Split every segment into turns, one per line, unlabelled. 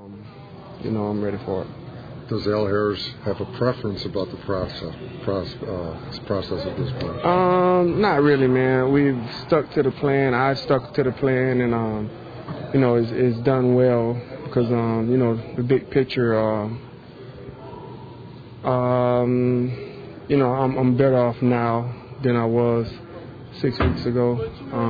I'm ready for it.
Does Al Harris have a preference about the process at this point?
Not really, man. We've stuck to the plan. I stuck to the plan, and it's done well because the big picture. I'm better off now than I was 6 weeks ago.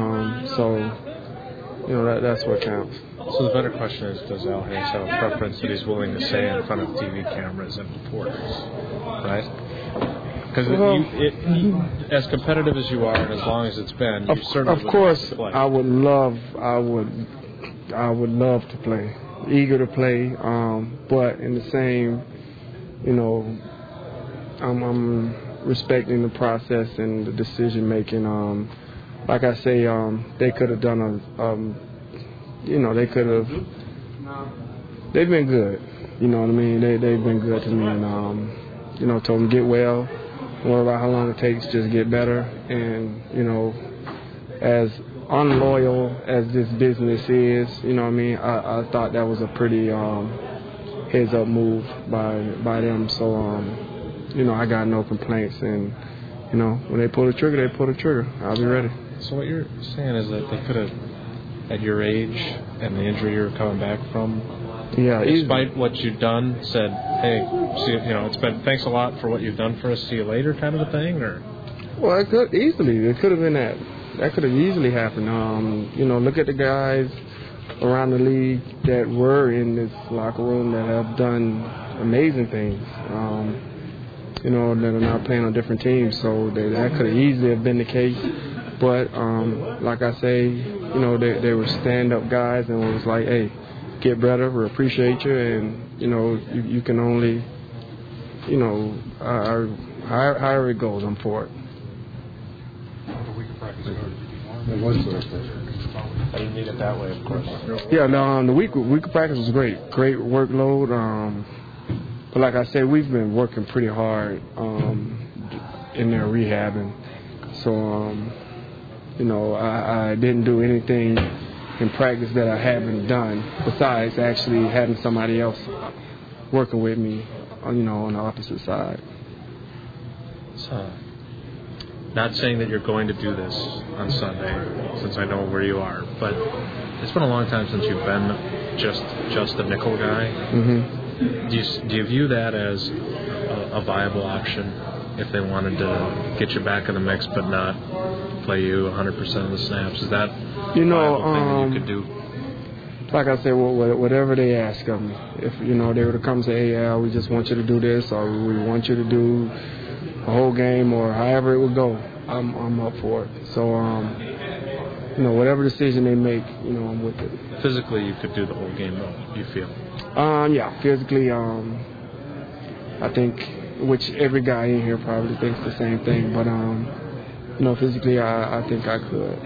That's what counts.
So the better question is, does Al Harris have a preference that he's willing to say in front of TV cameras and reporters, right? Because as competitive as you are, and as long as it's been, you certainly
of course,
play.
I would love to play, eager to play, but in the same, I'm respecting the process and the decision making. Like I say, they could have done they've been good. You know what I mean? They've been good to me, and told them get well. Don't worry about how long it takes, just get better. And as unloyal as this business is, I thought that was a pretty heads up move by them. So I got no complaints, and when they pull the trigger, they pull the trigger. I'll be ready.
So what you're saying is that they could have, at your age and the injury you're coming back from, despite what you've done, said, "Hey, it's been thanks a lot for what you've done for us. See you later," kind of a thing, or?
Well, it could have been that. That could have easily happened. Look at the guys around the league that were in this locker room that have done amazing things. That are now playing on different teams. So that could have easily have been the case. But like I say, they were stand-up guys, and it was like, hey, get better. We appreciate you, and you can only, however it goes, I'm for it.
I didn't mean it that way, of course.
Yeah, no, the week of practice was great. Great workload. But like I said, we've been working pretty hard in there rehabbing. So, I didn't do anything in practice that I haven't done besides actually having somebody else working with me, on the opposite side.
So, not saying that you're going to do this on Sunday, since I know where you are, but it's been a long time since you've been just a nickel guy.
Mm-hmm.
Do you view that as a viable option if they wanted to get you back in the mix but not play you 100% of the snaps? Is that a viable thing that you could do?
Like I said, whatever they ask of me, if they were to come and say, "Hey, Al, we just want you to do this," or "We want you to do a whole game," or however it would go, I'm up for it. So, whatever decision they make, I'm with it.
Physically, you could do the whole game, though, you feel?
Yeah, physically, I think, which every guy in here probably thinks the same thing, but, physically, I think I could.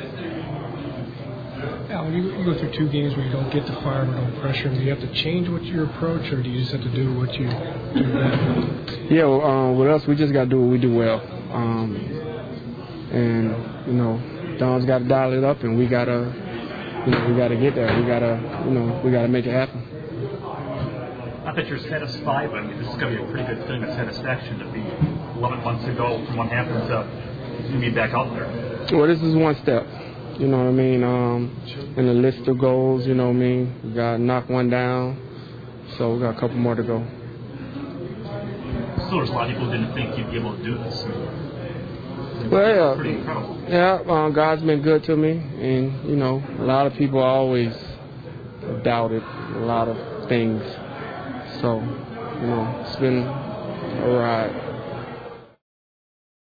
Al, you go through 2 games where you don't get the fire or no pressure. Do you have to change your approach, or do you just have to do what you do better?
Yeah, with us, we just got to do what we do well. Don's got to dial it up, and we got to get there. We got to make it happen.
Not that you're satisfied, but this is going to be a pretty good feeling of satisfaction to be 11 months ago from what happened to be back out there.
Well, this is one step. You know what I mean? In the list of goals, we got to knock one down, so we got a couple more to go.
Still, there's a lot of people who didn't think you'd be able to do this.
Well,
pretty incredible.
Yeah, God's been good to me, and a lot of people always doubted a lot of things. So, it's been a ride.